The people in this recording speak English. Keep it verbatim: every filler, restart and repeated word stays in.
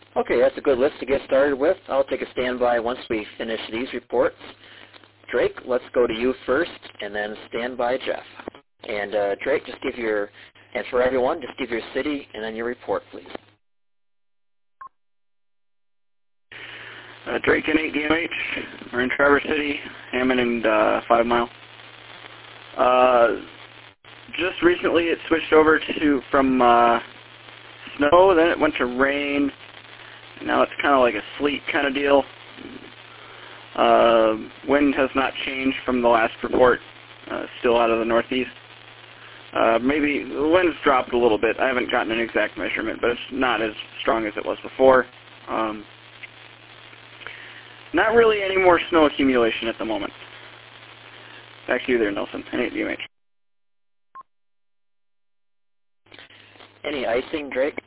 Okay, that's a good list to get started with. I'll take a standby once we finish these reports. Drake, let's go to you first, and then standby Jeff. And uh, Drake, just give your, and for everyone, just give your city and then your report, please. Uh, Drake and eight D M H. We're in Traverse City, Hammond and uh, Five Mile. Uh, just recently it switched over to from uh, snow, then it went to rain. Now it's kind of like a sleet kind of deal. Uh, wind has not changed from the last report, uh, still out of the northeast. Uh, maybe the wind's dropped a little bit. I haven't gotten an exact measurement, but it's not as strong as it was before. Um, not really any more snow accumulation at the moment. Back to you there, Nelson, and eight D M H. Any icing, Drake?